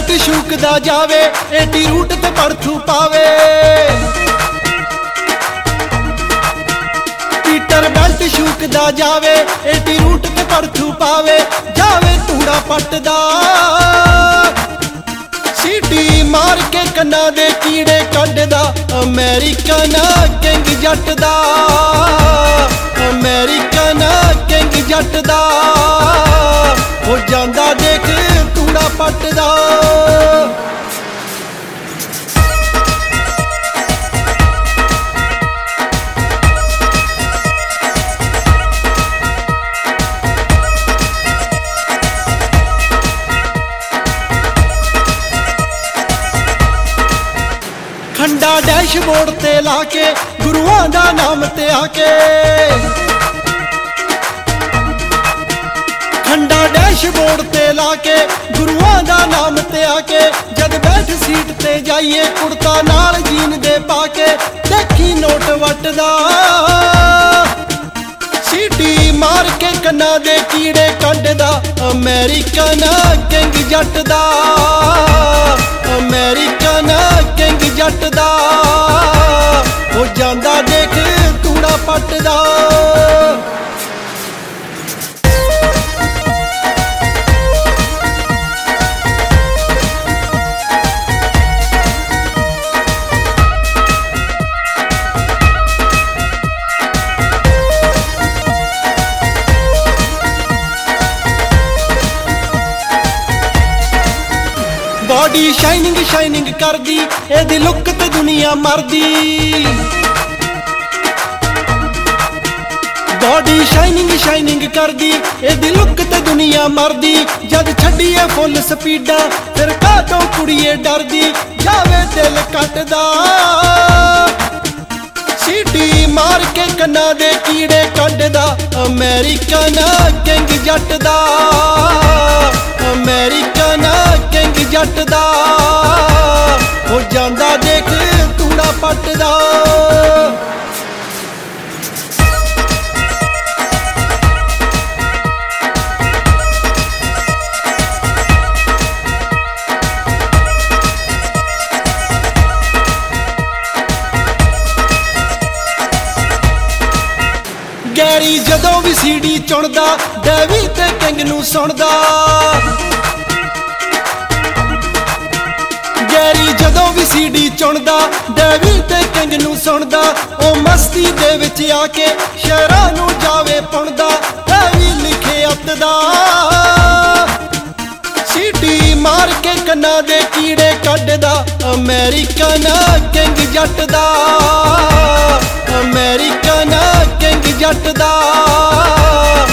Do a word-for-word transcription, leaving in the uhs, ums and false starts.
Belt ਸ਼ੂਕਦਾ ਜਾਵੇ ਏਡੀ route ਤੇ ਪਰਥੂ ਪਾਵੇ। ਪੀਟਰ ਬੈਲਟ ਸ਼ੂਕਦਾ ਜਾਵੇ ਏਡੀ ਰੂਟ ਤੇ ਪਰਥੂ ਪਾਵੇ। ਜਾਵੇ ਧੂੜਾ ਪੱਟਦਾ ਸੀਟੀ ਮਾਰ ਕੇ ਕੰਨਾਂ ਦੇ ਕੀੜੇ ਕੱਢਦਾ। ਅਮਰੀਕਨ ਕਿੰਗ ਜੱਟ ਦਾ, ਅਮਰੀਕਨ ਕਿੰਗ ਜੱਟ ਦਾ, ਹੋ ਜਾਂਦਾ ਦੇਖ ਧੂੜਾ ਪੱਟਦਾ। ਖੰਡਾ ਡੈਸ਼ਬੋਰਡ ਤੇ ਲਾ ਕੇ ਗੁਰੂਆਂ ਦਾ ਨਾਮ ਤੇ ਆ ਕੇ। ਖੰਡਾ ਡੈਸ਼ਬੋਰਡ ਤੇ ਲਾ ਕੇ ਗੁਰੂਆਂ ਦਾ ਨਾਮ ਤੇ ਆ ਕੇ। ਜਦ ਬੈਠ ਸੀਟ ਤੇ ਜਾਈਏ ਕੁੜਤਾ ਨਾਲ ਜੀਨ ਦੇ ਪਾ ਕੇ। ਦੇਖੀ ਨੋਟ ਵੱਟਦਾ ਸੀਟੀ ਮਾਰ ਕੇ ਕੰਨਾਂ ਦੇ ਕੀੜੇ ਕੱਢਦਾ। ਅਮਰੀਕਨ ਕਿੰਗ ਜੱਟ ਦਾ, ਅਮਰੀਕਨ ਕਿੰਗ ਜੱਟ ਦਾ, ਹੋ ਜਾਂਦਾ ਦੇਖ ਧੂੜਾ ਪੱਟਦਾ। ਬੋਡੀ ਸ਼ਾਈਨਿੰਗ ਸ਼ਾਈਨਿੰਗ ਕਰਦੀ ਇਹਦੀ ਲੁੱਕ ਤੇ ਦੁਨੀਆ ਮਰਦੀ। ਬੋਡੀ ਸ਼ਾਈਨਿੰਗ ਸ਼ਾਈਨਿੰਗ ਕਰਦੀ ਇਹਦੀ ਲੁੱਕ ਤੇ ਦੁਨੀਆ ਮਰਦੀ। ਜਦ ਛੱਡੀਏ ਫੁੱਲ ਸਪੀਡਾਂ ਫਿਰ ਕਾਹਤੋਂ ਕੁੜੀਏ ਡਰਦੀ। ਜਾਵੇ ਦਿਲ ਕੱਟਦਾ ਸੀਟੀ ਮਾਰ ਕੇ ਕੰਨਾਂ ਦੇ ਕੀੜੇ ਕੱਢਦਾ। ਅਮਰੀਕਨ ਕਿੰਗ ਜੱਟ ਦਾ, ਅਮਰੀਕਨ ਕਿੰਗ ਜੱਟ ਦਾ, ਹੋ ਜਾਂਦਾ ਦੇਖ ਧੂੜਾ ਪੱਟਦਾ। ਗੈਰੀ ਜਦੋਂ ਵੀ ਸੀਡੀ ਚੁਣਦਾ ਡੈਵੀ ਤੇ ਕਿੰਗ ਨੂੰ ਸੁਣਦਾ। ਗੈਰੀ ਜਦੋਂ ਵੀ ਸੀਡੀ ਚੁਣਦਾ ਡੈਵੀ ਤੇ ਕਿੰਗ ਨੂੰ ਸੁਣਦਾ। ਉਹ ਮਸਤੀ ਦੇ ਵਿੱਚ ਆ ਕੇ ਸ਼ਹਿਰਾਂ ਨੂੰ ਜਾਵੇ ਪੁਣਦਾ। ਡੈਵੀ ਲਿਖੇ ਅੱਤ ਦਾ ਸੀਟੀ ਮਾਰ ਕੇ ਕੰਨਾਂ ਦੇ ਕੀੜੇ ਕੱਢਦਾ। ਅਮਰੀਕਨ ਕਿੰਗ ਜੱਟ ਦਾ, ਅਮਰੀਕਨ ਕਿੰਗ ਜੱਟ ਦਾ,